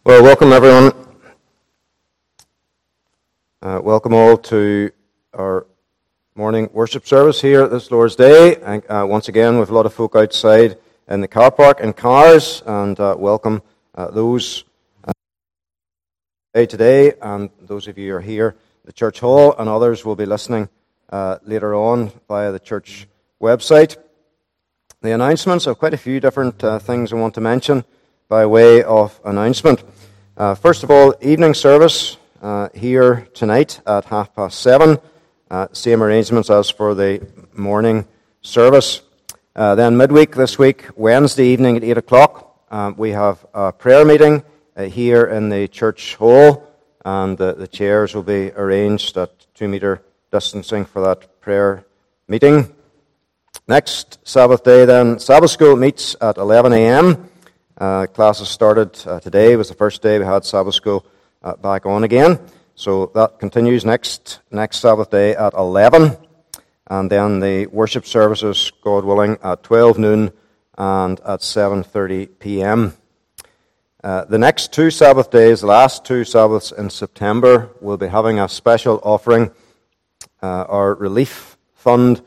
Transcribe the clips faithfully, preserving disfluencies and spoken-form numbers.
Well, welcome everyone. Uh, welcome all to our morning worship service here this Lord's Day. And uh, once again, with a lot of folk outside in the car park and cars, and uh, welcome uh, those uh, today, and those of you who are here at the church hall, and others will be listening uh, later on via the church website. The announcements of quite a few different uh, things I want to mention by way of announcement. Uh, first of all, evening service uh, here tonight at half past seven. Uh, same arrangements as for the morning service. Uh, then midweek this week, Wednesday evening at eight o'clock, uh, we have a prayer meeting uh, here in the church hall, and uh, the chairs will be arranged at two metre distancing for that prayer meeting. Next Sabbath day then, Sabbath school meets at eleven a.m. Uh, classes started uh, today. It was the first day we had Sabbath school uh, back on again. So that continues next next Sabbath day at eleven. And then the worship services, God willing, at twelve noon and at seven thirty p.m. Uh, the next two Sabbath days, the last two Sabbaths in September, we'll be having a special offering. Uh, our relief fund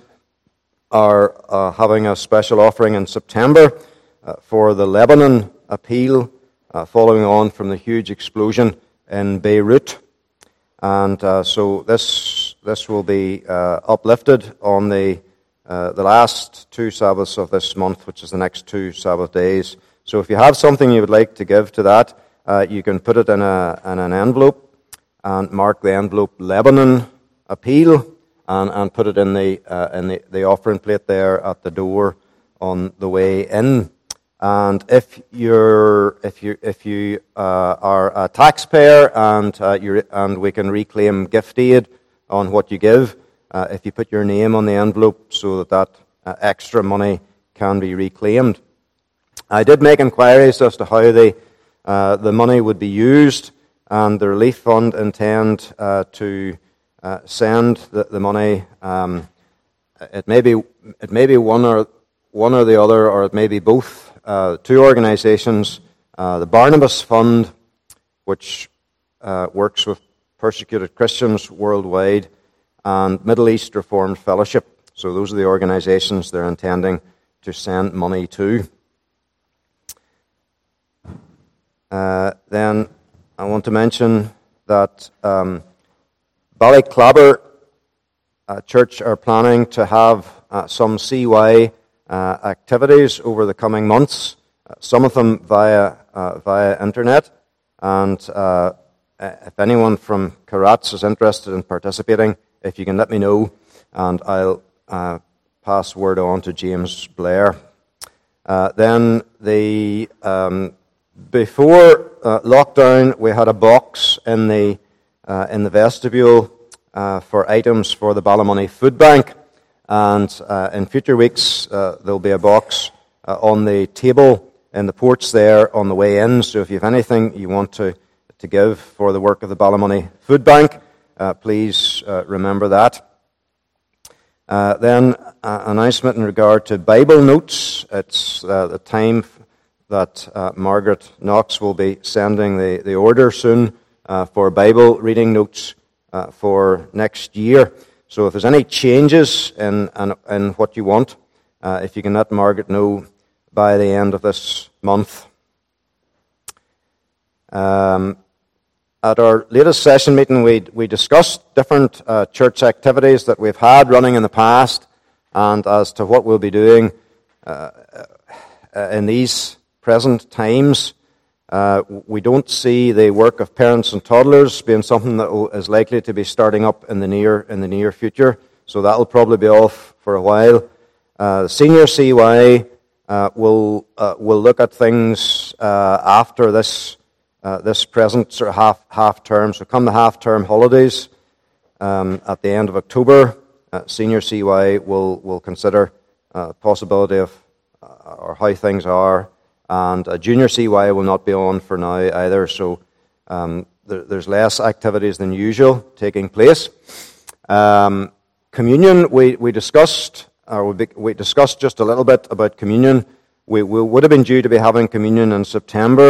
are uh, having a special offering in September Uh, for the Lebanon appeal uh, following on from the huge explosion in Beirut. And uh, so this this will be uh, uplifted on the uh, the last two Sabbaths of this month, which is the next two Sabbath days. So if you have something you would like to give to that, uh, you can put it in, a, in an envelope and mark the envelope Lebanon appeal and, and put it in the uh, in the, the offering plate there at the door on the way in. And if you're, if you, if you uh, are a taxpayer and uh, you're, and we can reclaim gift aid on what you give, uh, if you put your name on the envelope so that that uh, extra money can be reclaimed. I did make inquiries as to how the uh, the money would be used, and the relief fund intend uh, to uh, send the, the money. Um, it may be it may be one or one or the other, or it may be both. Uh, two organizations, uh, the Barnabas Fund, which uh, works with persecuted Christians worldwide, and Middle East Reformed Fellowship. So those are the organizations they're intending to send money to. Uh, then I want to mention that um, Ballyclabber uh, Church are planning to have uh, some C Y Uh, activities over the coming months, uh, some of them via uh, via internet, and uh, if anyone from Carats is interested in participating, if you can let me know, and I'll uh, pass word on to James Blair. Uh, then the um, before uh, lockdown, we had a box in the uh, in the vestibule uh, for items for the Ballymoney Food Bank. And uh, in future weeks, uh, there'll be a box uh, on the table in the porch there on the way in. So if you have anything you want to, to give for the work of the Ballymoney Food Bank, uh, please uh, remember that. Uh, then, uh, announcement in regard to Bible notes. It's uh, the time that uh, Margaret Knox will be sending the, the order soon uh, for Bible reading notes uh, for next year. So if there's any changes in, in, in what you want, uh, if you can let Margaret know by the end of this month. Um, at our latest session meeting, we we discussed different uh, church activities that we've had running in the past, and as to what we'll be doing uh, in these present times. Uh, we don't see the work of parents and toddlers being something that is likely to be starting up in the near in the near future. So that will probably be off for a while. Uh, the senior C Y uh, will uh, will look at things uh, after this uh, this present sort of half half term. So come the half term holidays um, at the end of October, uh, senior C Y will will consider uh, possibility of uh, or how things are. And a junior C Y will not be on for now either, so um, there, there's less activities than usual taking place. Um, communion, we, we discussed, or we, we discussed just a little bit about communion. We, we would have been due to be having communion in September,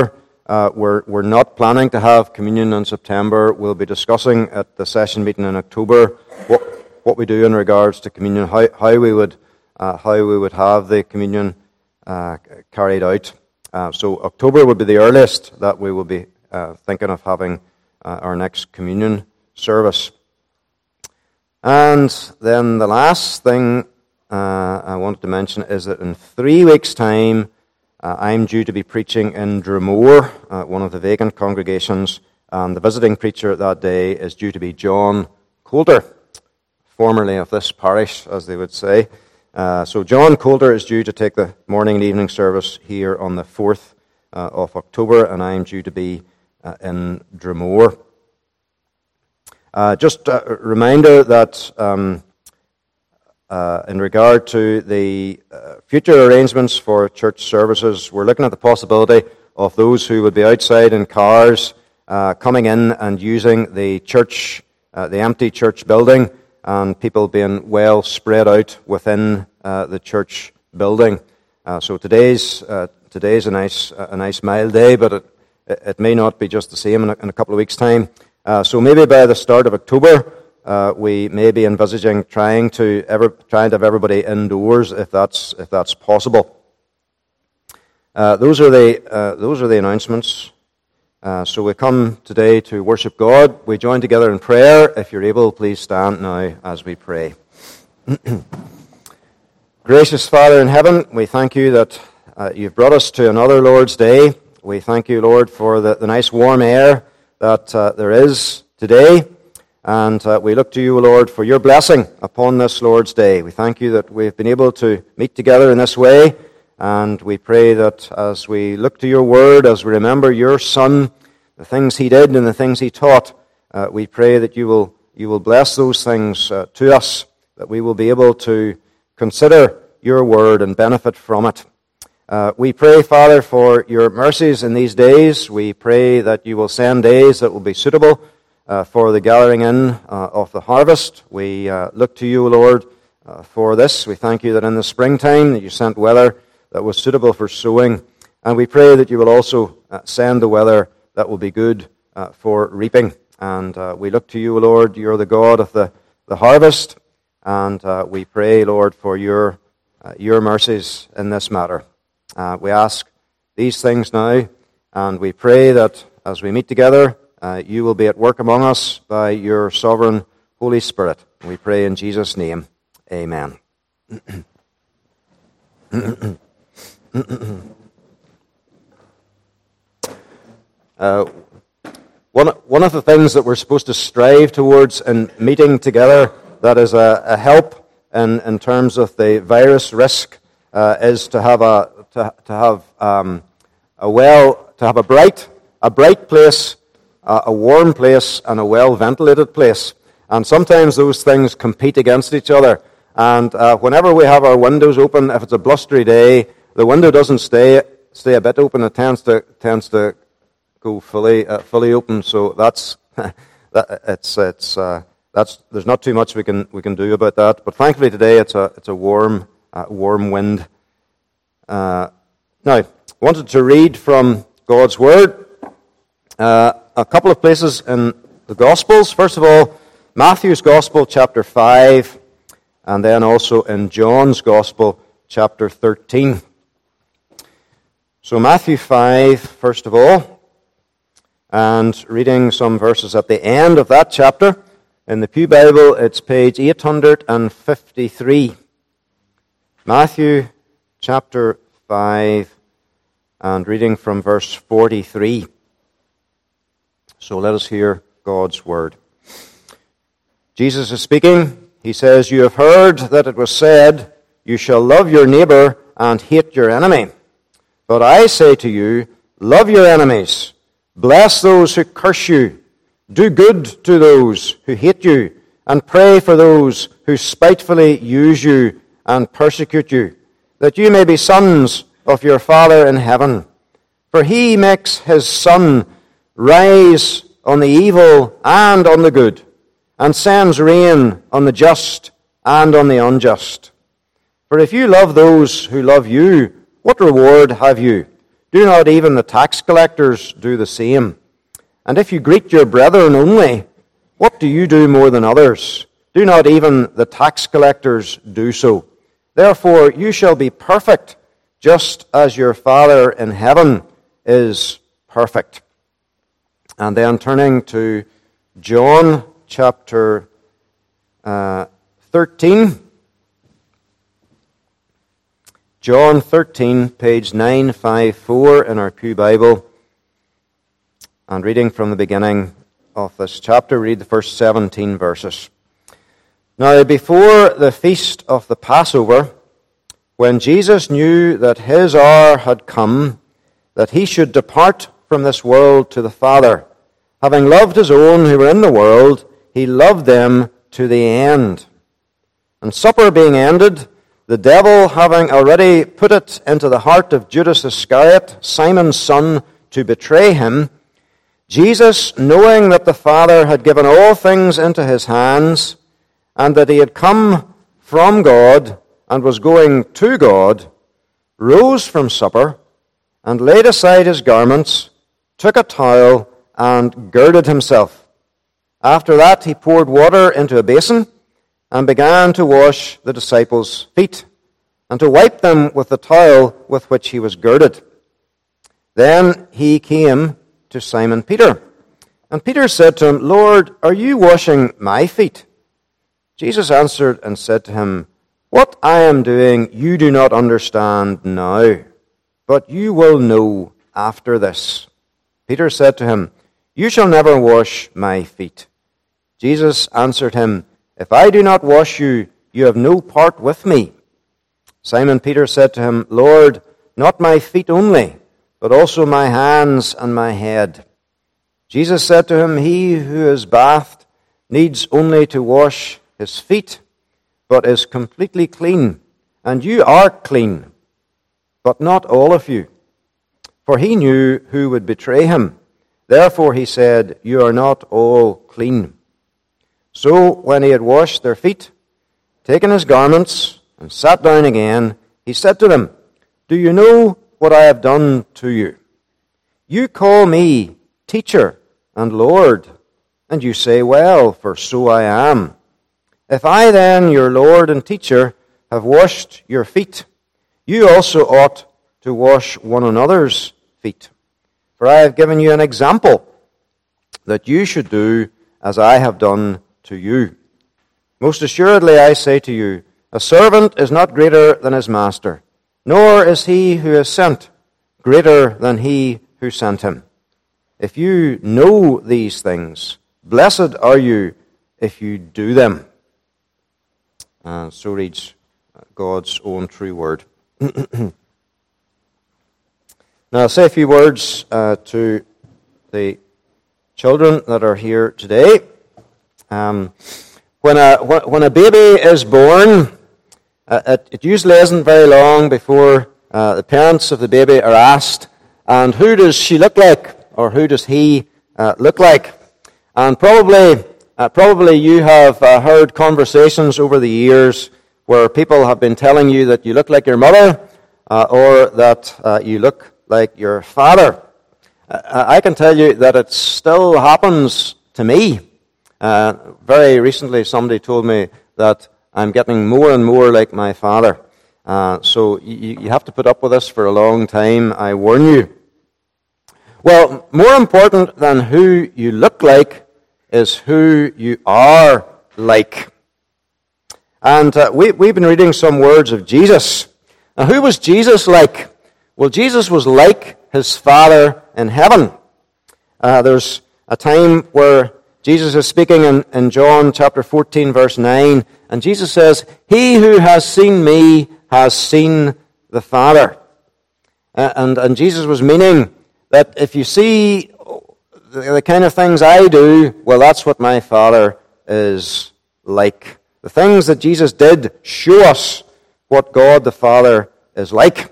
uh, we're, we're not planning to have communion in September. We'll be discussing at the session meeting in October what, what we do in regards to communion, how, how, we, would, uh, how we would have the communion uh, carried out. Uh, so October would be the earliest that we will be uh, thinking of having uh, our next communion service. And then the last thing uh, I wanted to mention is that in three weeks' time, uh, I'm due to be preaching in Dromore, uh, one of the vacant congregations, and the visiting preacher that day is due to be John Coulter, formerly of this parish, as they would say. Uh, so John Coulter is due to take the morning and evening service here on the fourth uh, of October, and I'm due to be uh, in Dromore. Uh, just a reminder that um, uh, in regard to the uh, future arrangements for church services, we're looking at the possibility of those who would be outside in cars uh, coming in and using the church, uh, the empty church building, and people being well spread out within uh, the church building. Uh, so today's uh, today's a nice a nice mild day, but it it may not be just the same in a, in a couple of weeks' time. Uh, so maybe by the start of October, uh, we may be envisaging trying to ever trying to have everybody indoors, if that's if that's possible. Uh, those are the uh, those are the announcements. Uh, so we come today to worship God. We join together in prayer. If you're able, please stand now as we pray. Gracious Father in heaven, we thank you that uh, you've brought us to another Lord's Day. We thank you, Lord, for the, the nice warm air that uh, there is today, and uh, we look to you, Lord, for your blessing upon this Lord's Day. We thank you that we've been able to meet together in this way, and we pray that as we look to your word, as we remember your Son, the things he did and the things he taught, uh, we pray that you will you will bless those things uh, to us, that we will be able to consider your word and benefit from it. Uh, we pray, Father, for your mercies in these days. We pray that you will send days that will be suitable uh, for the gathering in uh, of the harvest. We uh, look to you, Lord, uh, for this. We thank you that in the springtime that you sent weather that was suitable for sowing. And we pray that you will also uh, send the weather that will be good uh, for reaping. And uh, we look to you, Lord. You're the God of the, the harvest. And uh, we pray, Lord, for your, uh, your mercies in this matter. Uh, we ask these things now, and we pray that as we meet together, uh, you will be at work among us by your sovereign Holy Spirit. We pray in Jesus' name. Amen. uh, one, one of the things that we're supposed to strive towards in meeting together that is a, a help in, in terms of the virus risk uh, is to have a To, to have um, a well, to have a bright, a bright place, uh, a warm place, and a well-ventilated place. And sometimes those things compete against each other. And uh, whenever we have our windows open, if it's a blustery day, the window doesn't stay stay a bit open. It tends to tends to go fully uh, fully open. So that's that, it's it's uh, that's there's not too much we can we can do about that. But thankfully today it's a it's a warm uh, warm wind. Uh, now, I wanted to read from God's Word uh, a couple of places in the Gospels. First of all, Matthew's Gospel, chapter five, and then also in John's Gospel, chapter thirteen. So Matthew five, first of all, and reading some verses at the end of that chapter. In the Pew Bible, it's page eight hundred fifty-three. Matthew chapter five, and reading from verse forty-three. So let us hear God's word. Jesus is speaking. He says, "You have heard that it was said, 'You shall love your neighbor and hate your enemy.' But I say to you, love your enemies, bless those who curse you, do good to those who hate you, and pray for those who spitefully use you and persecute you, that you may be sons of your Father in heaven. For he makes his sun rise on the evil and on the good, and sends rain on the just and on the unjust. For if you love those who love you, what reward have you? Do not even the tax collectors do the same? And if you greet your brethren only, what do you do more than others? Do not even the tax collectors do so? Therefore you shall be perfect, just as your Father in heaven is perfect. And then turning to John chapter uh, thirteen. John thirteen, page nine fifty-four in our Pew Bible. And reading from the beginning of this chapter, read the first seventeen verses. Now, before the feast of the Passover, when Jesus knew that his hour had come, that he should depart from this world to the Father, having loved his own who were in the world, he loved them to the end. And supper being ended, the devil having already put it into the heart of Judas Iscariot, Simon's son, to betray him, Jesus, knowing that the Father had given all things into his hands, and that he had come from God and was going to God, rose from supper, and laid aside his garments, took a towel, and girded himself. After that he poured water into a basin, and began to wash the disciples' feet, and to wipe them with the towel with which he was girded. Then he came to Simon Peter. And Peter said to him, Lord, are you washing my feet? Jesus answered and said to him, What I am doing you do not understand now, but you will know after this. Peter said to him, You shall never wash my feet. Jesus answered him, If I do not wash you, you have no part with me. Simon Peter said to him, Lord, not my feet only, but also my hands and my head. Jesus said to him, He who is bathed needs only to wash his feet, but is completely clean. And you are clean, but not all of you. For he knew who would betray him. Therefore he said, You are not all clean. So when he had washed their feet, taken his garments, and sat down again, he said to them, Do you know what I have done to you? You call me teacher and Lord, and you say, Well, for so I am. If I then, your Lord and teacher, have washed your feet, you also ought to wash one another's feet. For I have given you an example, that you should do as I have done to you. Most assuredly I say to you, a servant is not greater than his master, nor is he who is sent greater than he who sent him. If you know these things, blessed are you if you do them. And so reads God's own true word. Now I'll say a few words uh, to the children that are here today. Um, when a when a baby is born, uh, it, it usually isn't very long before uh, the parents of the baby are asked, and who does she look like, or who does he uh, look like? And probably, uh, probably you have uh, heard conversations over the years where people have been telling you that you look like your mother, uh, or that uh, you look like your father. Uh, I can tell you that it still happens to me. Uh, very recently, somebody told me that I'm getting more and more like my father. Uh, so you, you have to put up with this for a long time, I warn you. Well, more important than who you look like is who you are like. And uh, we, we've been reading some words of Jesus. Now, who was Jesus like? Well, Jesus was like his Father in heaven. Uh, there's a time where Jesus is speaking in, in John chapter fourteen, verse nine, and Jesus says, He who has seen me has seen the Father. Uh, and, and Jesus was meaning that if you see the, the kind of things I do, well, that's what my Father is like. The things that Jesus did show us what God the Father is like.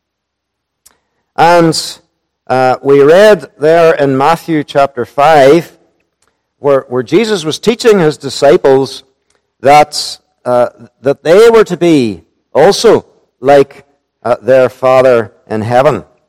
And uh, we read there in Matthew chapter five, where, where Jesus was teaching his disciples that, uh, that they were to be also like uh, their Father in heaven.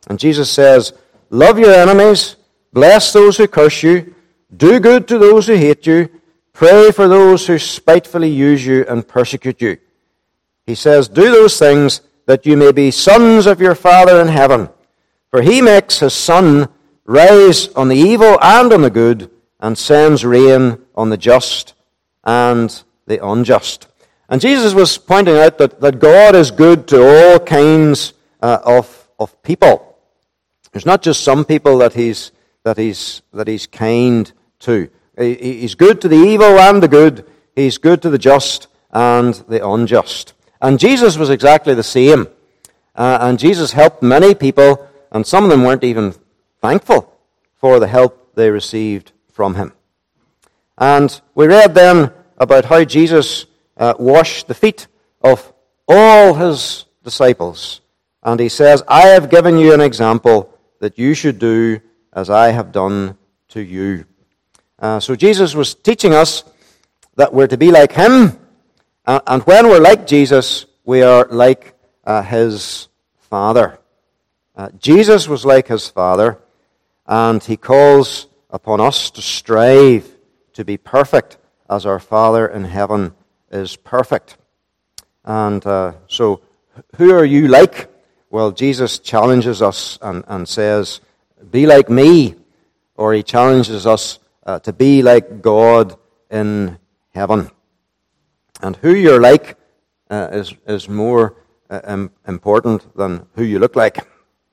And Jesus says, love your enemies, bless those who curse you, do good to those who hate you, pray for those who spitefully use you and persecute you. He says, do those things that you may be sons of your Father in heaven. For he makes his sun rise on the evil and on the good, and sends rain on the just and the unjust. And Jesus was pointing out that, that God is good to all kinds uh, of, of people. There's not just some people that he's, that he's, that he's kind to. He, he's good to the evil and the good. He's good to the just and the unjust. And Jesus was exactly the same. Uh, and Jesus helped many people, and some of them weren't even thankful for the help they received from him. And we read then about how Jesus uh, washed the feet of all his disciples. And he says, I have given you an example that you should do as I have done to you. Uh, so Jesus was teaching us that we're to be like him. Uh, and when we're like Jesus, we are like uh, his Father. Uh, Jesus was like his Father, and he calls upon us to strive to be perfect as our Father in heaven is perfect. And uh, so, who are you like? Well, Jesus challenges us and, and says, be like me, or he challenges us uh, to be like God in heaven. And who you're like uh, is, is more uh, um, important than who you look like.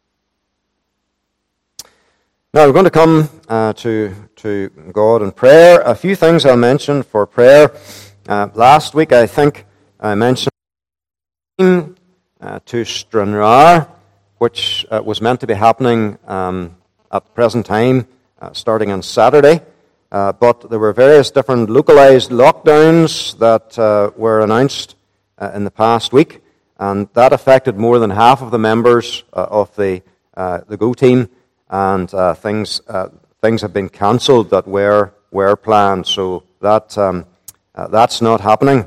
Now we're going to come uh, to, to God in prayer. A few things I'll mention for prayer. Uh, last week I think I mentioned uh, to Stranraer, which uh, was meant to be happening um, at the present time, uh, starting on Saturday. Uh, but there were various different localized lockdowns that uh, were announced uh, in the past week, and that affected more than half of the members uh, of the uh, the Go team. And uh, things uh, things have been cancelled that were were planned, so that um, uh, that's not happening.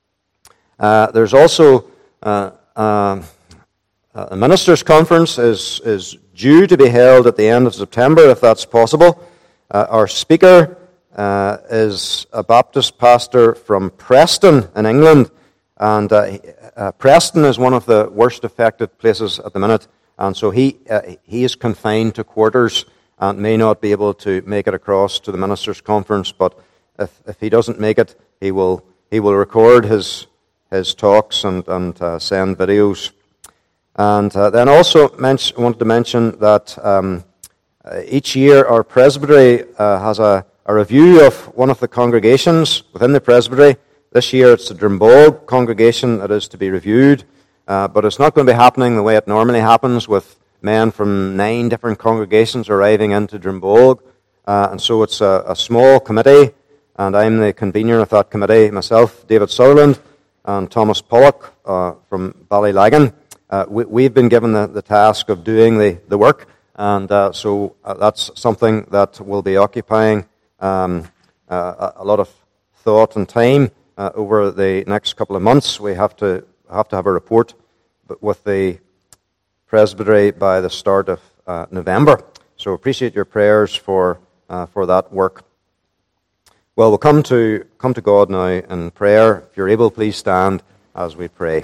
Uh, there's also uh, uh, a ministers' conference is is due to be held at the end of September, if that's possible. Uh, our speaker uh, is a Baptist pastor from Preston in England, and uh, uh, Preston is one of the worst affected places at the minute. And so he uh, he is confined to quarters and may not be able to make it across to the ministers' conference. But if if he doesn't make it, he will he will record his his talks and and uh, send videos. And uh, then also mention, wanted to mention that um, uh, each year our presbytery uh, has a, a review of one of the congregations within the presbytery. This year it's the Drumbolg congregation that is to be reviewed. Uh, but it's not going to be happening the way it normally happens, with men from nine different congregations arriving into Drumbolg. Uh, and so it's a, a small committee, and I'm the convener of that committee myself, David Sutherland, and Thomas Pollock uh, from Ballylagan. Uh, we, we've been given the, the task of doing the, the work, and uh, so uh, that's something that will be occupying um, uh, a lot of thought and time uh, over the next couple of months. We have to have to have a report with the presbytery by the start of uh, November. So appreciate your prayers for uh, for that work. Well, we'll come to come to God now in prayer. If you're able, please stand as we pray.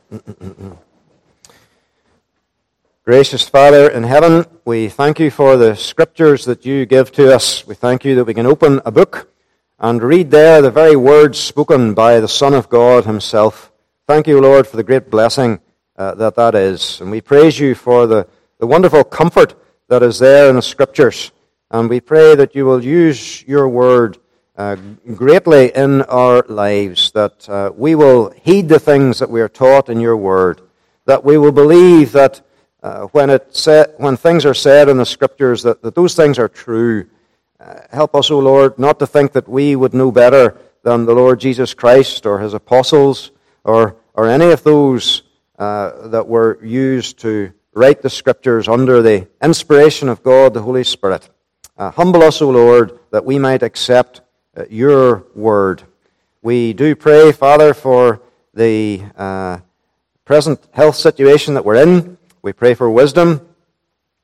Gracious Father in heaven, we thank you for the scriptures that you give to us. We thank you that we can open a book and read there the very words spoken by the Son of God himself. Thank you, Lord, for the great blessing uh, that that is. And we praise you for the, the wonderful comfort that is there in the Scriptures. And we pray that you will use your word uh, greatly in our lives, that uh, we will heed the things that we are taught in your word, that we will believe that uh, when it sa- when things are said in the Scriptures, that, that those things are true. Uh, help us, O Lord, not to think that we would know better than the Lord Jesus Christ or his apostles, or or any of those uh, that were used to write the Scriptures under the inspiration of God, the Holy Spirit. Uh, humble us, O Lord, that we might accept uh, your word. We do pray, Father, for the uh, present health situation that we're in. We pray for wisdom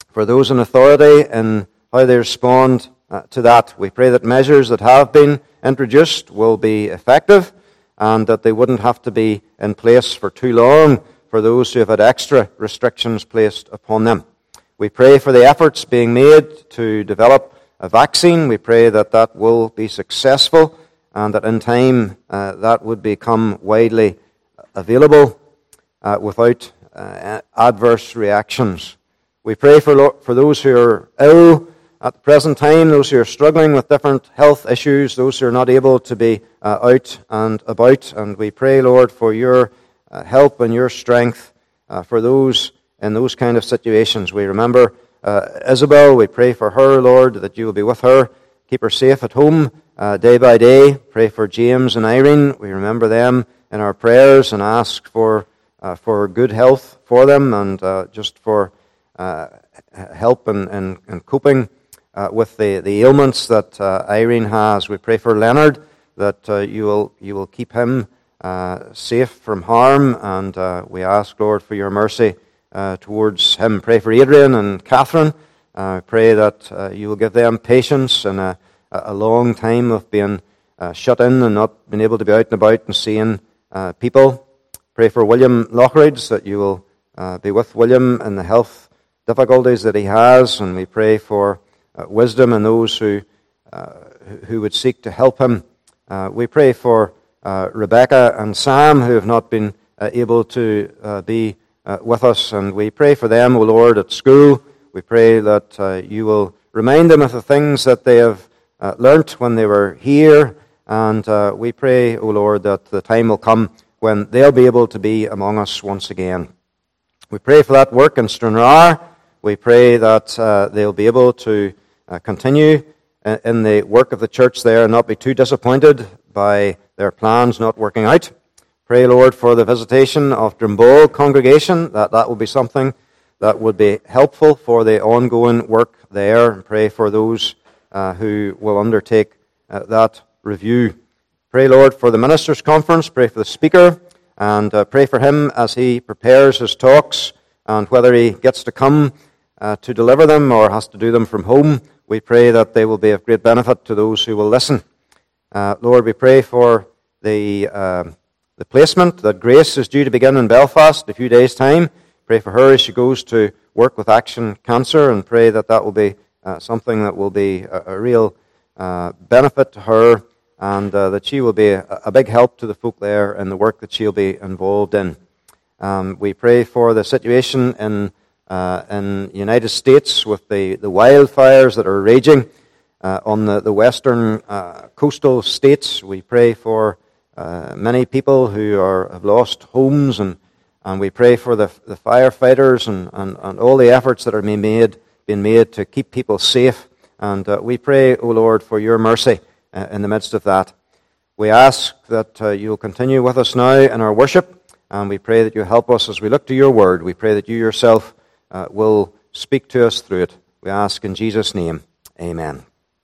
for those in authority and how they respond uh, to that. We pray that measures that have been introduced will be effective and that they wouldn't have to be in place for too long for those who have had extra restrictions placed upon them. We pray for the efforts being made to develop a vaccine. We pray that that will be successful and that in time uh, that would become widely available uh, without uh, adverse reactions. We pray for, lo- for those who are ill at the present time, those who are struggling with different health issues, those who are not able to be uh, out and about. And we pray, Lord, for your uh, help and your strength uh, for those in those kind of situations. We remember uh, Isabel. We pray for her, Lord, that you will be with her. Keep her safe at home uh, day by day. Pray for James and Irene. We remember them in our prayers and ask for uh, for good health for them and uh, just for uh, help in, in, in coping Uh, with the, the ailments that uh, Irene has. We pray for Leonard, that uh, you will you will keep him uh, safe from harm, and uh, we ask, Lord, for your mercy uh, towards him. Pray for Adrian and Catherine. Uh, pray that uh, you will give them patience in a, a long time of being uh, shut in and not being able to be out and about and seeing uh, people. Pray for William Lockridge, that you will uh, be with William in the health difficulties that he has, and we pray for Uh, wisdom and those who uh, who would seek to help him. Uh, we pray for uh, Rebecca and Sam, who have not been uh, able to uh, be uh, with us, and we pray for them, O Lord, at school. We pray that uh, you will remind them of the things that they have uh, learnt when they were here, and uh, we pray, O Lord, that the time will come when they'll be able to be among us once again. We pray for that work in Stranraer. We pray that uh, they'll be able to Uh, continue in the work of the church there and not be too disappointed by their plans not working out. Pray, Lord, for the visitation of Drumboll congregation, that that will be something that would be helpful for the ongoing work there. Pray for those uh, who will undertake uh, that review. Pray, Lord, for the ministers' conference. Pray for the speaker, and uh, pray for him as he prepares his talks, and whether he gets to come uh, to deliver them or has to do them from home. We pray that they will be of great benefit to those who will listen. Uh, Lord, we pray for the uh, the placement that Grace is due to begin in Belfast in a few days' time. Pray for her as she goes to work with Action Cancer, and pray that that will be uh, something that will be a, a real uh, benefit to her, and uh, that she will be a, a big help to the folk there in the work that she'll be involved in. Um, we pray for the situation in Uh, in the United States with the, the wildfires that are raging uh, on the, the western uh, coastal states. We pray for uh, many people who are have lost homes, and, and we pray for the, the firefighters and, and, and all the efforts that are being made, being made to keep people safe. And uh, we pray, O Lord, for your mercy uh, in the midst of that. We ask that uh, you will continue with us now in our worship, and we pray that you help us as we look to your word. We pray that you yourself Uh, will speak to us through it. We ask in Jesus' name. Amen.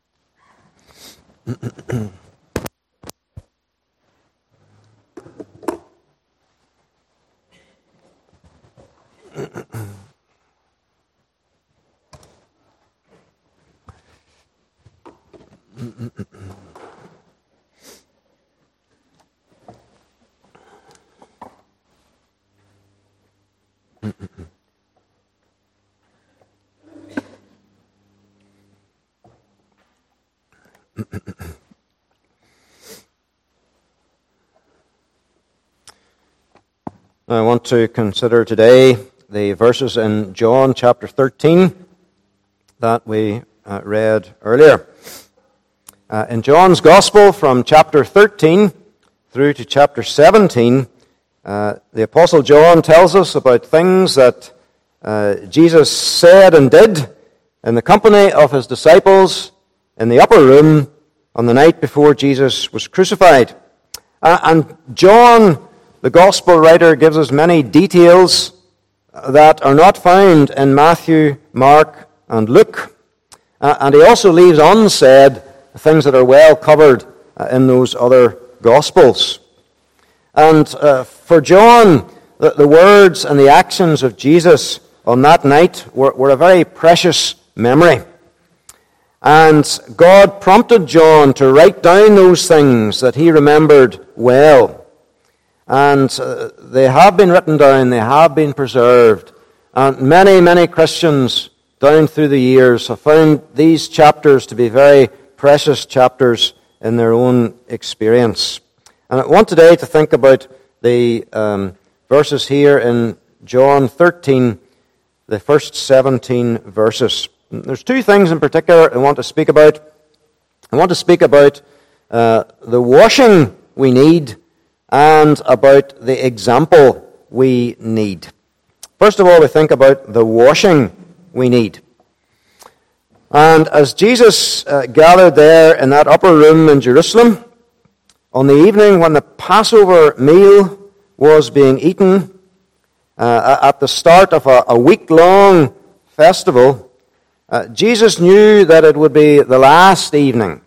I want to consider today the verses in John chapter thirteen that we uh, read earlier. Uh, in John's Gospel, from chapter thirteen through to chapter seventeen, uh, the Apostle John tells us about things that uh, Jesus said and did in the company of his disciples in the upper room on the night before Jesus was crucified. Uh, and John, the Gospel writer, gives us many details that are not found in Matthew, Mark, and Luke. Uh, and he also leaves unsaid things that are well covered uh, in those other Gospels. And uh, for John, the, the words and the actions of Jesus on that night were, were a very precious memory. And God prompted John to write down those things that he remembered well. And uh, they have been written down, they have been preserved. And many, many Christians down through the years have found these chapters to be very precious chapters in their own experience. And I want today to think about the um, verses here in John thirteen, the first seventeen verses. There's two things in particular I want to speak about. I want to speak about uh, the washing we need and about the example we need. First of all, we think about the washing we need. And as Jesus uh, gathered there in that upper room in Jerusalem, on the evening when the Passover meal was being eaten, uh, at the start of a, a week-long festival, uh, Jesus knew that it would be the last evening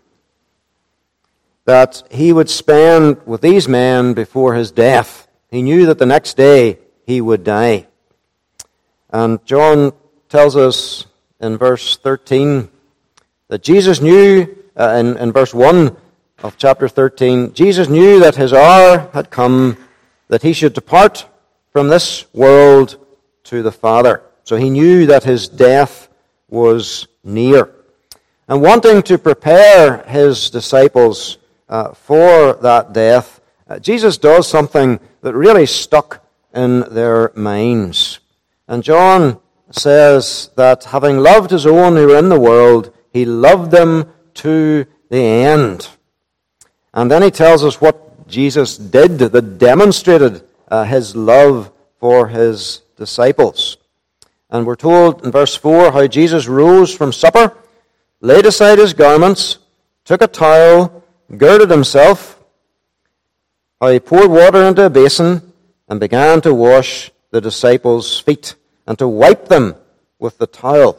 that he would spend with these men before his death. He knew that the next day he would die. And John tells us in verse thirteen that Jesus knew, uh, in, in verse one of chapter thirteen, Jesus knew that his hour had come, that he should depart from this world to the Father. So he knew that his death was near. And wanting to prepare his disciples uh, for that death, uh, Jesus does something that really stuck in their minds. And John says that having loved his own who were in the world, he loved them to the end. And then he tells us what Jesus did that demonstrated uh, his love for his disciples. And we're told in verse four how Jesus rose from supper, laid aside his garments, took a towel, girded himself, how he poured water into a basin and began to wash the disciples' feet and to wipe them with the towel.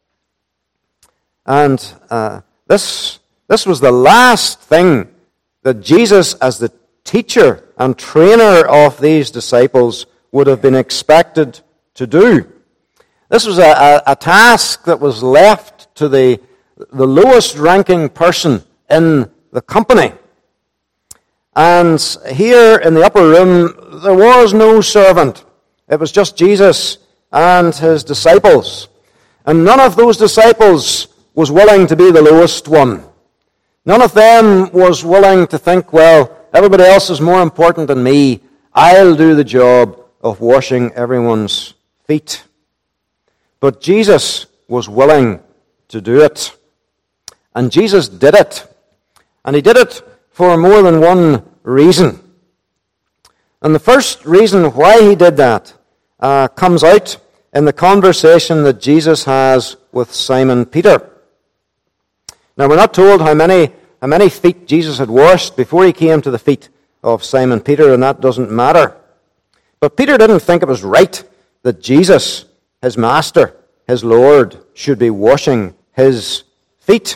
And uh, this, this was the last thing that Jesus, as the teacher and trainer of these disciples, would have been expected to do. This was a, a, a task that was left to the, the lowest ranking person in the company. And here in the upper room, there was no servant. It was just Jesus and his disciples. And none of those disciples was willing to be the lowest one. None of them was willing to think, well, everybody else is more important than me. I'll do the job of washing everyone's feet. But Jesus was willing to do it. And Jesus did it. And he did it for more than one reason. And the first reason why he did that uh, comes out in the conversation that Jesus has with Simon Peter. Now, we're not told how many, how many feet Jesus had washed before he came to the feet of Simon Peter, and that doesn't matter. But Peter didn't think it was right that Jesus, his master, his Lord, should be washing his feet.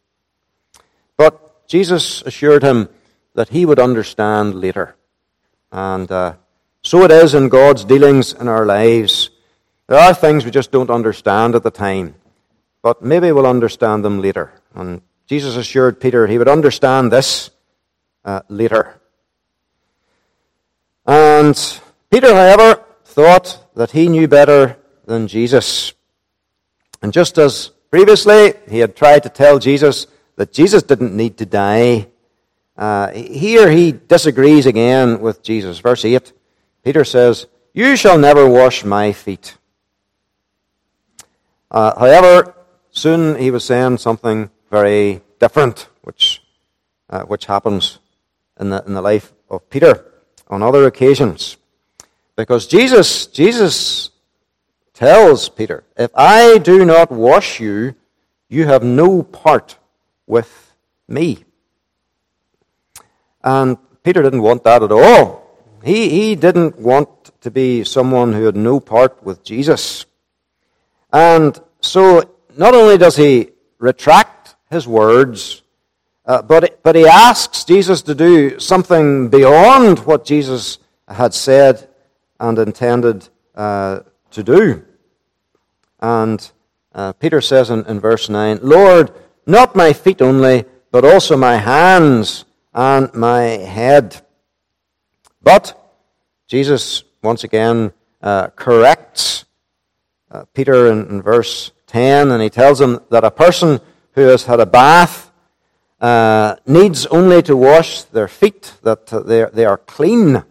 But Jesus assured him that he would understand later. And uh, so it is in God's dealings in our lives. There are things we just don't understand at the time, but maybe we'll understand them later. And Jesus assured Peter he would understand this uh, later. And Peter, however, thought that he knew better than Jesus. And just as previously he had tried to tell Jesus that Jesus didn't need to die, uh, here he disagrees again with Jesus. Verse eight, Peter says, "You shall never wash my feet." Uh, however, soon he was saying something very different, which uh, which happens in the in the life of Peter on other occasions. Because Jesus, Jesus tells Peter, "If I do not wash you, you have no part with me." And Peter didn't want that at all. He, he didn't want to be someone who had no part with Jesus. And so not only does he retract his words, uh, but, but he asks Jesus to do something beyond what Jesus had said and intended uh, to do. And uh, Peter says in, in verse nine, Lord, not my feet only, but also my hands and my head. But Jesus once again uh, corrects uh, Peter in, in verse ten, and he tells him that a person who has had a bath uh, needs only to wash their feet, that they, they are clean.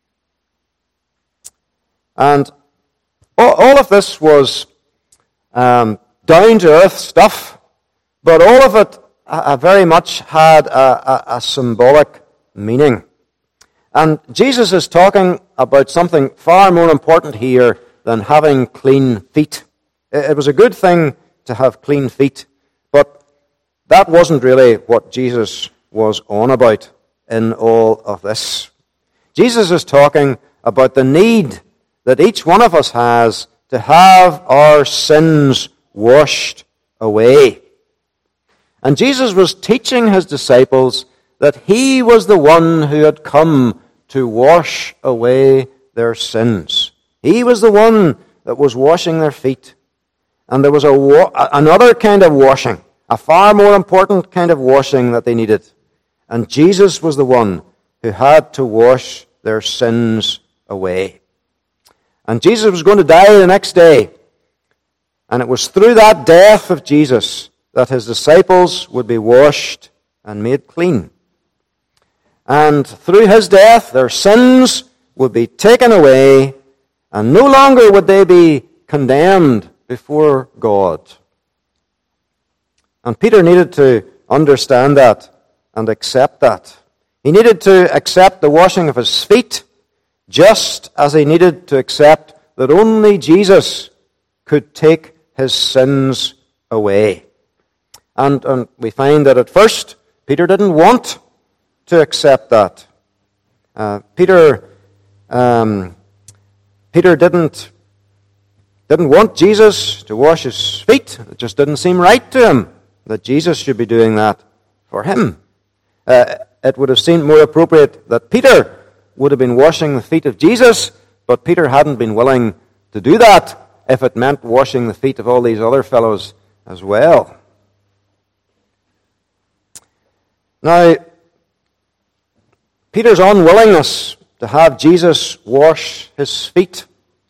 And all, all of this was um, down-to-earth stuff, but all of it uh, very much had a, a, a symbolic meaning. And Jesus is talking about something far more important here than having clean feet. It was a good thing to have clean feet, but that wasn't really what Jesus was on about in all of this. Jesus is talking about the need that each one of us has to have our sins washed away. And Jesus was teaching his disciples that he was the one who had come to wash away their sins. He was the one that was washing their feet. And there was a wa- another kind of washing, a far more important kind of washing that they needed. And Jesus was the one who had to wash their sins away. And Jesus was going to die the next day. And it was through that death of Jesus that his disciples would be washed and made clean. And through his death, their sins would be taken away, and no longer would they be condemned before God. And Peter needed to understand that and accept that. He needed to accept the washing of his feet, just as he needed to accept that only Jesus could take his sins away. And, and we find that at first, Peter didn't want to accept that. Uh, Peter, um, Peter didn't, didn't want Jesus to wash his feet. It just didn't seem right to him that Jesus should be doing that for him. Uh, it would have seemed more appropriate that Peter would have been washing the feet of Jesus, but Peter hadn't been willing to do that if it meant washing the feet of all these other fellows as well. Now, Peter's unwillingness to have Jesus wash his feet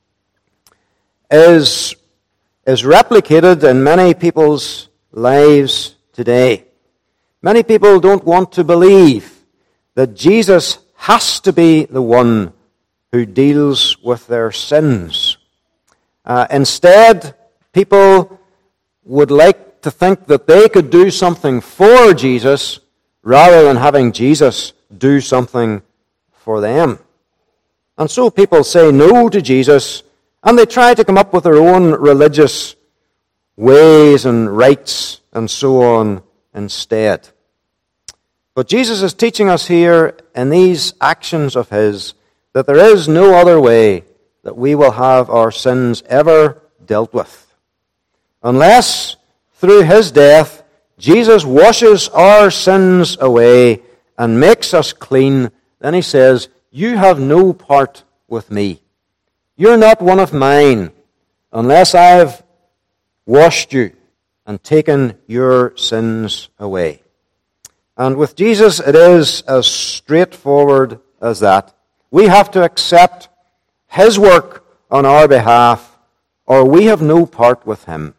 is, is replicated in many people's lives today. Many people don't want to believe that Jesus has to be the one who deals with their sins. Uh, instead, people would like to think that they could do something for Jesus rather than having Jesus do something for them. And so people say no to Jesus, and they try to come up with their own religious ways and rites and so on instead. But Jesus is teaching us here in these actions of his that there is no other way that we will have our sins ever dealt with. Unless, through his death, Jesus washes our sins away and makes us clean, then he says, you have no part with me. You're not one of mine unless I have washed you and taken your sins away. And with Jesus, it is as straightforward as that. We have to accept his work on our behalf, or we have no part with him.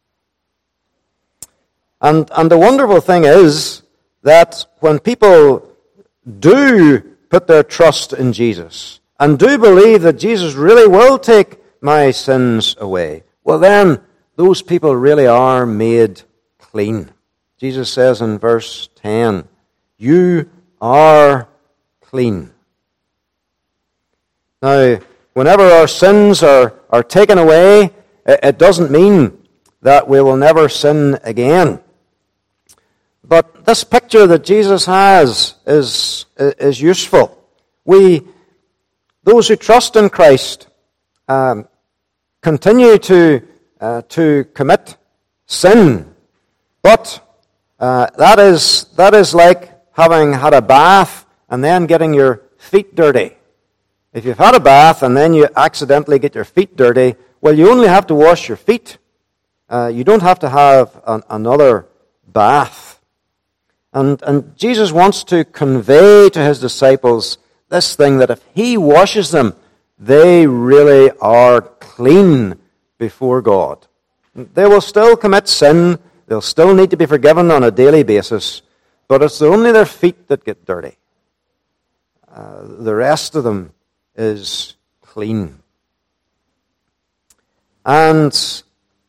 And, and the wonderful thing is that when people do put their trust in Jesus and do believe that Jesus really will take my sins away, well then, those people really are made clean. Jesus says in verse ten, you are clean. Now, whenever our sins are, are taken away, it, it doesn't mean that we will never sin again. But this picture that Jesus has is, is useful. We, those who trust in Christ, um, continue to, uh, to commit sin, but uh, that is, that is like having had a bath and then getting your feet dirty. If you've had a bath and then you accidentally get your feet dirty, well, you only have to wash your feet. Uh, you don't have to have an, another bath. And, and Jesus wants to convey to his disciples this thing, that if he washes them, they really are clean before God. They will still commit sin. They'll still need to be forgiven on a daily basis. But it's only their feet that get dirty. Uh, the rest of them is clean. And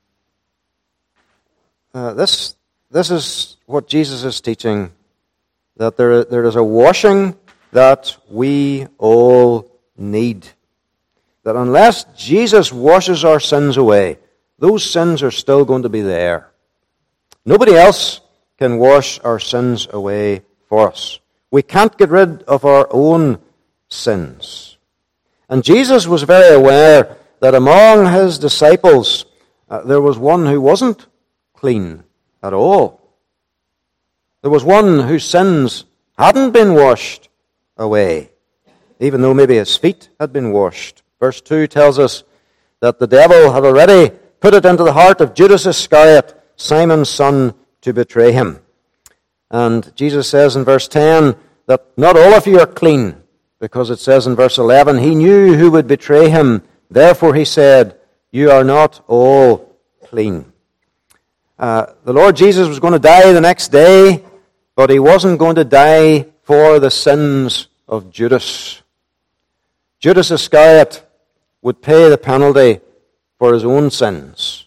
uh, this this is what Jesus is teaching, that there there is a washing that we all need. That unless Jesus washes our sins away, those sins are still going to be there. Nobody else can wash our sins away for us. We can't get rid of our own sins. And Jesus was very aware that among his disciples, uh, there was one who wasn't clean at all. There was one whose sins hadn't been washed away, even though maybe his feet had been washed. Verse two tells us that the devil had already put it into the heart of Judas Iscariot, Simon's son, to betray him. And Jesus says in verse ten that not all of you are clean, because it says in verse eleven, he knew who would betray him. Therefore he said, you are not all clean. Uh, the Lord Jesus was going to die the next day, but he wasn't going to die for the sins of Judas. Judas Iscariot would pay the penalty for his own sins.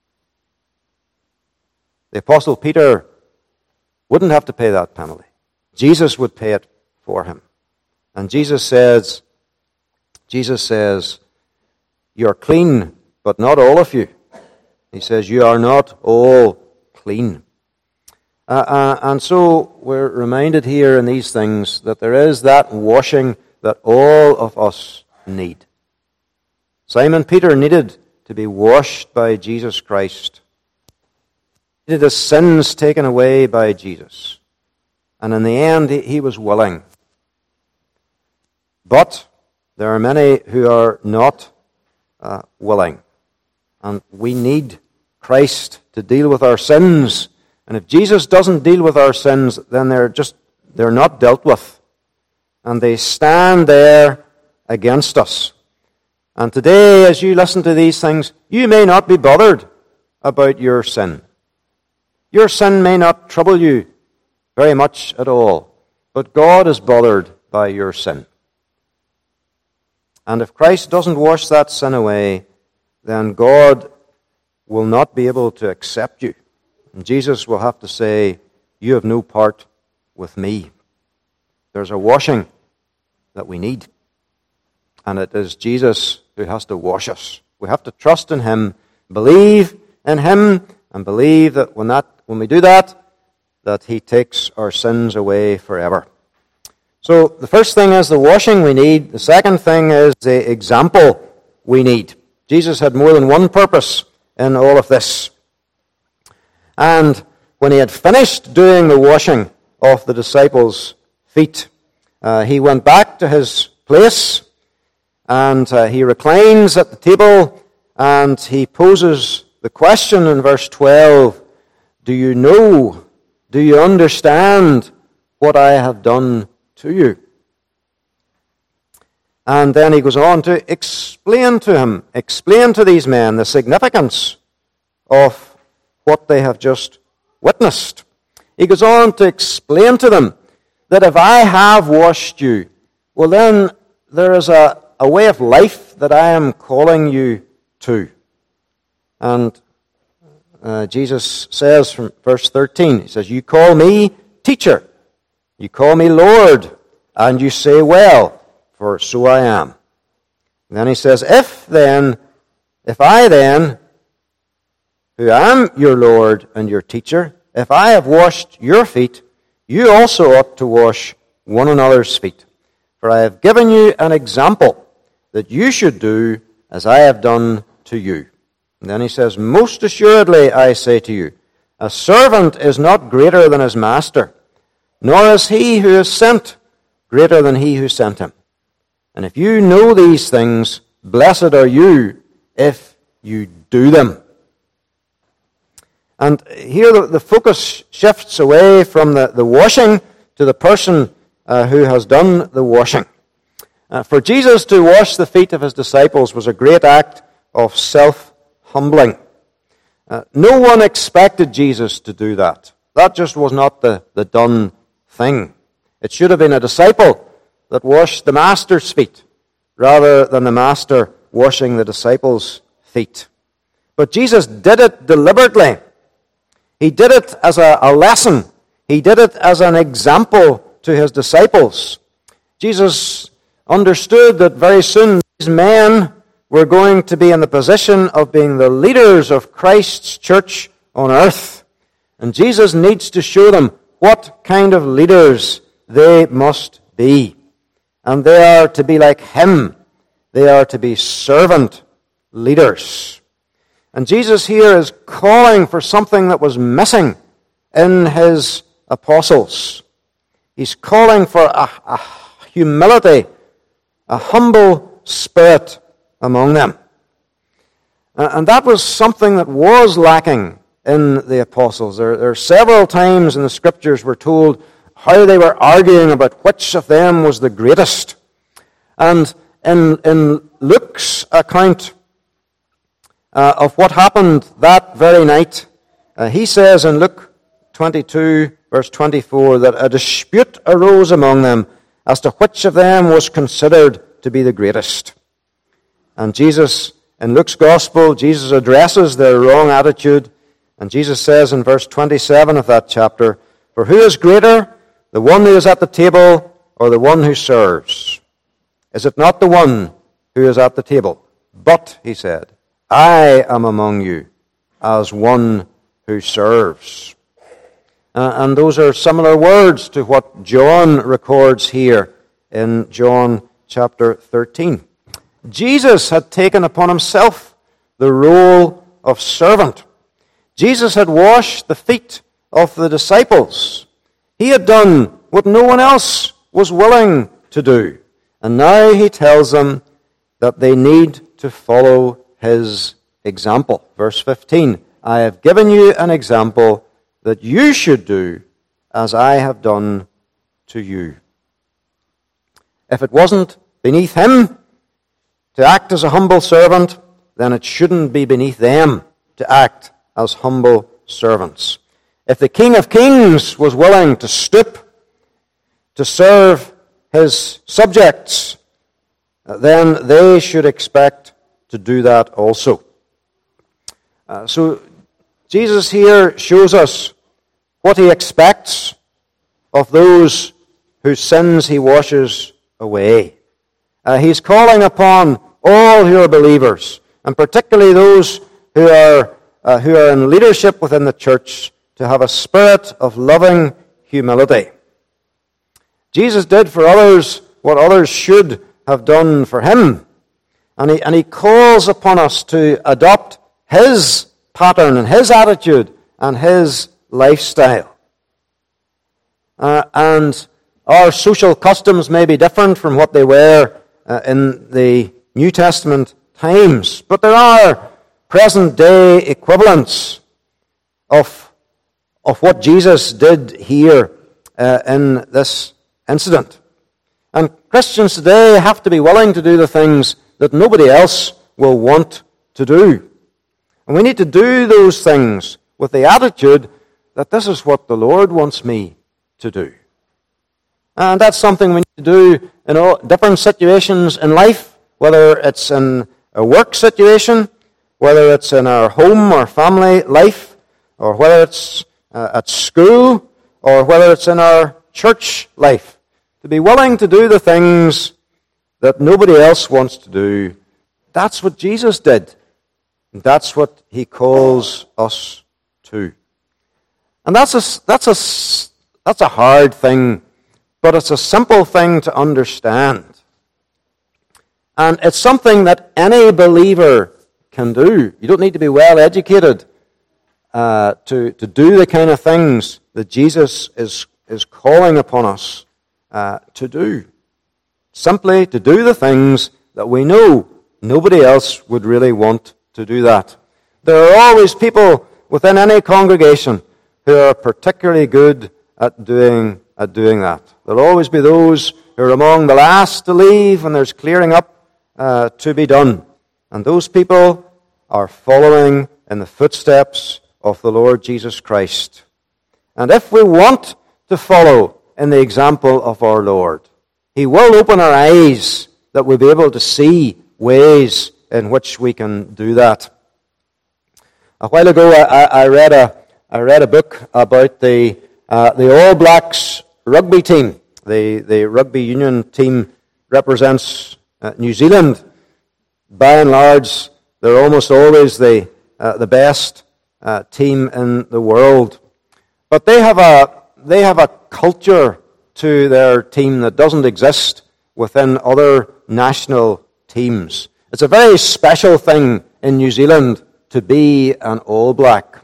The Apostle Peter wouldn't have to pay that penalty. Jesus would pay it for him. And Jesus says, Jesus says, you are clean, but not all of you. He says, you are not all clean. Uh, uh, and so we're reminded here in these things that there is that washing that all of us need. Simon Peter needed to be washed by Jesus Christ. He needed his sins taken away by Jesus. And in the end, he, he was willing. But there are many who are not uh, willing. And we need Christ to deal with our sins. And if Jesus doesn't deal with our sins, then they're just, they're not dealt with. And they stand there against us. And today, as you listen to these things, you may not be bothered about your sin. Your sin may not trouble you very much at all. But God is bothered by your sin. And if Christ doesn't wash that sin away, then God will not be able to accept you. And Jesus will have to say, you have no part with me. There's a washing that we need. And it is Jesus who has to wash us. We have to trust in him, believe in him, and believe that when that when we do that, that he takes our sins away forever. So the first thing is the washing we need. The second thing is the example we need. Jesus had more than one purpose in all of this. And when he had finished doing the washing of the disciples' feet, uh, he went back to his place, and uh, he reclines at the table, and he poses the question in verse twelve, do you know, do you understand what I have done to you? And then he goes on to explain to him, explain to these men the significance of what they have just witnessed. He goes on to explain to them that if I have washed you, well then there is a, a way of life that I am calling you to. And uh, Jesus says from verse thirteen, he says, you call me teacher, you call me Lord, and you say, well, for so I am. And then he says, if then, if I then, who am your Lord and your teacher, if I have washed your feet, you also ought to wash one another's feet. For I have given you an example that you should do as I have done to you. And then he says, most assuredly I say to you, a servant is not greater than his master, nor is he who is sent greater than he who sent him. And if you know these things, blessed are you if you do them. And here the, the focus shifts away from the, the washing to the person uh, who has done the washing. Uh, for Jesus to wash the feet of his disciples was a great act of self-humbling. Uh, no one expected Jesus to do that. That just was not the, the done thing. It should have been a disciple that washed the master's feet rather than the master washing the disciples' feet. But Jesus did it deliberately. He did it as a, a lesson. He did it as an example to his disciples. Jesus understood that very soon these men were going to be in the position of being the leaders of Christ's church on earth. And Jesus needs to show them what kind of leaders they must be. And they are to be like him. They are to be servant leaders. And Jesus here is calling for something that was missing in his apostles. He's calling for a, a humility, a humble spirit among them. And that was something that was lacking in the apostles. There, there are several times in the scriptures we're told how they were arguing about which of them was the greatest. And in, in Luke's account uh, of what happened that very night, uh, he says in Luke twenty-two, verse twenty-four, that a dispute arose among them as to which of them was considered to be the greatest. And Jesus, in Luke's gospel, Jesus addresses their wrong attitude. And Jesus says in verse twenty-seven of that chapter, "For who is greater, the one who is at the table or the one who serves? Is it not the one who is at the table? But," he said, "I am among you as one who serves." Uh, and those are similar words to what John records here in John chapter thirteen. Jesus had taken upon himself the role of servant. Jesus had washed the feet of the disciples. He had done what no one else was willing to do. And now he tells them that they need to follow his example. Verse fifteen, "I have given you an example that you should do as I have done to you." If it wasn't beneath him to act as a humble servant, then it shouldn't be beneath them to act as humble servants. If the King of Kings was willing to stoop to serve his subjects, then they should expect to do that also. Uh, so Jesus here shows us what he expects of those whose sins he washes away. Uh, he's calling upon all who are believers, and particularly those who are uh, who are in leadership within the church, to have a spirit of loving humility. Jesus did for others what others should have done for him, and he and he calls upon us to adopt his pattern and his attitude and his lifestyle. Uh, and our social customs may be different from what they were uh, in the New Testament times, but there are present-day equivalents of, of what Jesus did here uh, in this incident. And Christians today have to be willing to do the things that nobody else will want to do. And we need to do those things with the attitude that this is what the Lord wants me to do. And that's something we need to do in all different situations in life, whether it's in a work situation, whether it's in our home or family life, or whether it's uh, at school, or whether it's in our church life. To be willing to do the things that nobody else wants to do. That's what Jesus did. And that's what he calls us to. And that's a, that's a, that's a hard thing, but it's a simple thing to understand. And it's something that any believer can do. You don't need to be well educated uh, to, to do the kind of things that Jesus is, is calling upon us uh, to do. Simply to do the things that we know nobody else would really want to do that. There are always people within any congregation who are particularly good at doing, at doing that. There will always be those who are among the last to leave when there's clearing up uh, to be done. And those people are following in the footsteps of the Lord Jesus Christ. And if we want to follow in the example of our Lord, He will open our eyes that we'll be able to see ways in which we can do that. A while ago, I, I read a I read a book about the uh, the All Blacks rugby team. The the rugby union team represents uh, New Zealand. By and large, they're almost always the uh, the best uh, team in the world. But they have a they have a culture to their team that doesn't exist within other national teams. It's a very special thing in New Zealand to be an All Black.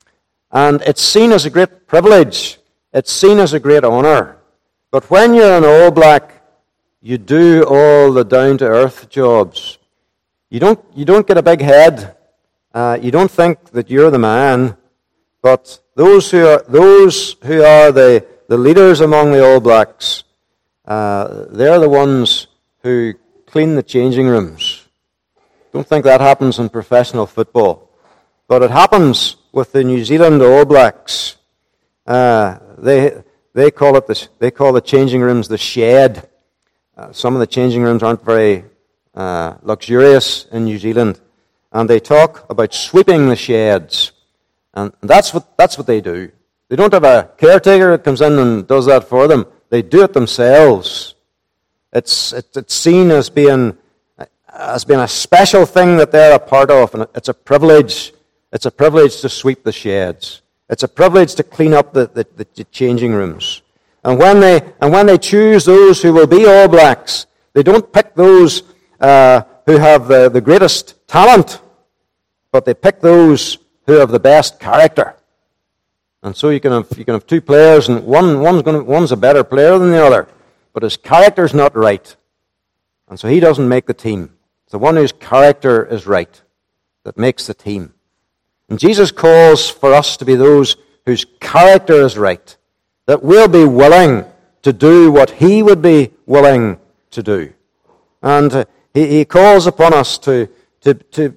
And it's seen as a great privilege. It's seen as a great honour. But when you're an All Black, you do all the down-to-earth jobs. You don't, you don't get a big head. Uh, you don't think that you're the man. But those who are, those who are the, the leaders among the All Blacks, uh, they're the ones who clean the changing rooms. Don't think that happens in professional football. But it happens with the New Zealand All Blacks. Uh, they they call it the they call the changing rooms the shed. Uh, some of the changing rooms aren't very uh, luxurious in New Zealand, and they talk about sweeping the sheds, and that's what that's what they do. They don't have a caretaker that comes in and does that for them. They do it themselves. It's it, it's seen as being as being a special thing that they're a part of, and it's a privilege. It's a privilege to sweep the sheds. It's a privilege to clean up the, the, the changing rooms. And when they and when they choose those who will be All Blacks, they don't pick those uh, who have the, the greatest talent, but they pick those who have the best character. And so you can have you can have two players, and one one's going to, one's a better player than the other, but his character's not right, and so he doesn't make the team. It's the one whose character is right that makes the team. And Jesus calls for us to be those whose character is right, that we'll be willing to do what He would be willing to do. And uh, he, he calls upon us to, to, to,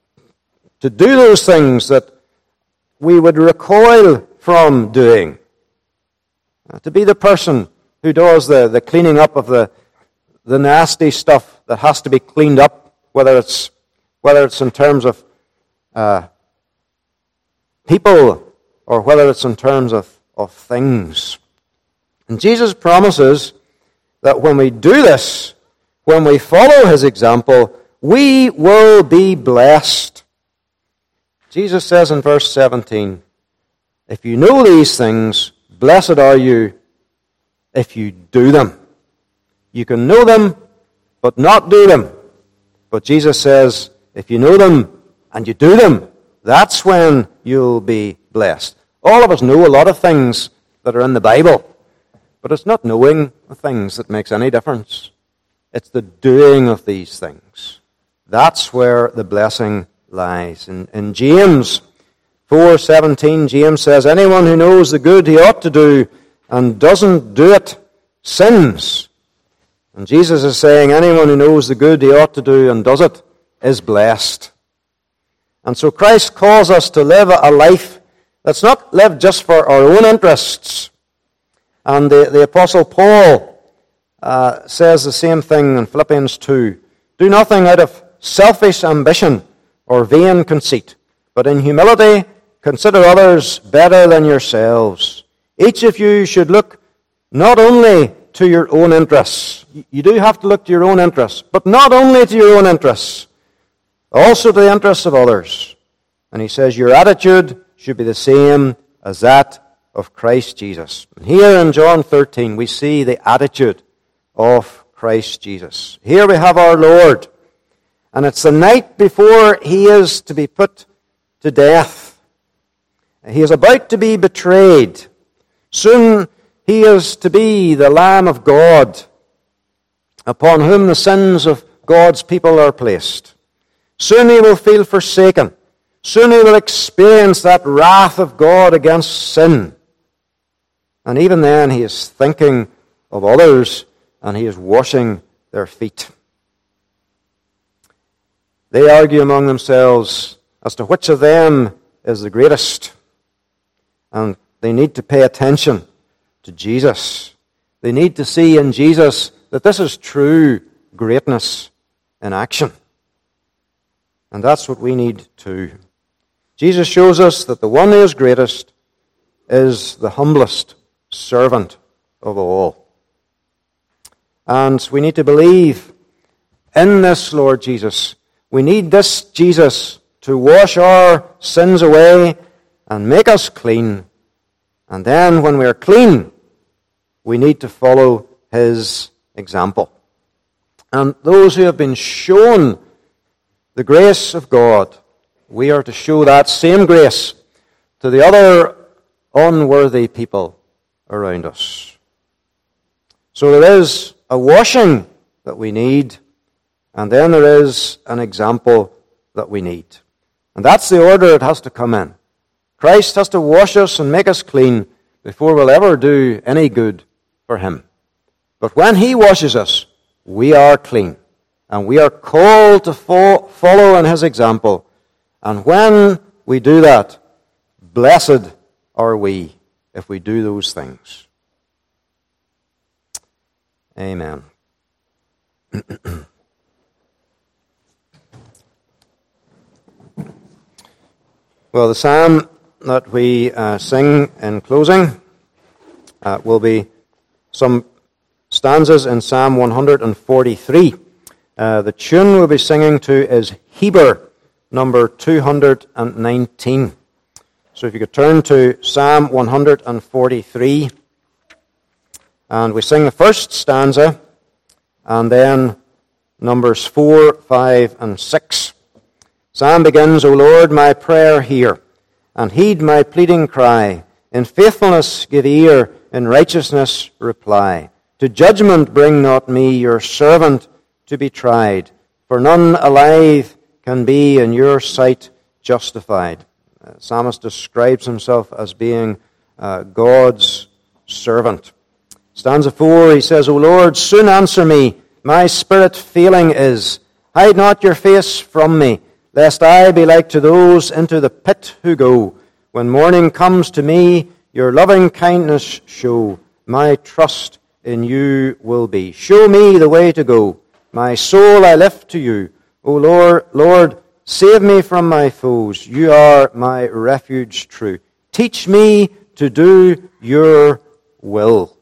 to do those things that we would recoil from doing. Uh, to be the person who does the, the cleaning up of the, the nasty stuff that has to be cleaned up, whether it's, whether it's in terms of uh, people, or whether it's in terms of, of things. And Jesus promises that when we do this, when we follow His example, we will be blessed. Jesus says in verse seventeen, if you know these things, blessed are you if you do them. You can know them, but not do them. But Jesus says, if you know them and you do them, that's when you'll be blessed. All of us know a lot of things that are in the Bible, but it's not knowing the things that makes any difference. It's the doing of these things. That's where the blessing lies. In, in James four seventeen, James says, anyone who knows the good he ought to do and doesn't do it sins. And Jesus is saying, anyone who knows the good he ought to do and does it is blessed. And so Christ calls us to live a life that's not lived just for our own interests. And the, the Apostle Paul uh, says the same thing in Philippians two. Do nothing out of selfish ambition or vain conceit, but in humility consider others better than yourselves. Each of you should look not only to your own interests. You do have to look to your own interests, but not only to your own interests, also to the interests of others. And he says your attitude should be the same as that of Christ Jesus. And here in John thirteen we see the attitude of Christ Jesus. Here we have our Lord, and it's the night before He is to be put to death. He is about to be betrayed. Soon He is to be the Lamb of God, upon whom the sins of God's people are placed. Soon He will feel forsaken. Soon he will experience that wrath of God against sin. And even then he is thinking of others and he is washing their feet. They argue among themselves as to which of them is the greatest. And they need to pay attention to Jesus. They need to see in Jesus that this is true greatness in action. And that's what we need too. Jesus shows us that the one who is greatest is the humblest servant of all. And we need to believe in this Lord Jesus. We need this Jesus to wash our sins away and make us clean. And then when we are clean, we need to follow his example. And those who have been shown the grace of God, we are to show that same grace to the other unworthy people around us. So there is a washing that we need, and then there is an example that we need. And that's the order it has to come in. Christ has to wash us and make us clean before we'll ever do any good for him. But when he washes us, we are clean. And we are called to fo- follow in his example. And when we do that, blessed are we if we do those things. Amen. Well, the psalm that we uh, sing in closing uh, will be some stanzas in Psalm one forty-three. Uh, the tune we'll be singing to is Heber, number two hundred nineteen. So if you could turn to Psalm one forty-three, and we sing the first stanza, and then numbers four, five, and six. Psalm begins, O Lord, my prayer hear, and heed my pleading cry. In faithfulness give ear, in righteousness reply. To judgment bring not me, your servant, to be tried, for none alive can be in your sight justified. Uh, Psalmist describes himself as being uh, God's servant. Stanza four, he says, O Lord, soon answer me, my spirit failing is. Hide not your face from me, lest I be like to those into the pit who go. When morning comes to me, your loving kindness show. My trust in you will be. Show me the way to go. My soul I lift to you. O Lord, Lord, save me from my foes. You are my refuge true. Teach me to do your will.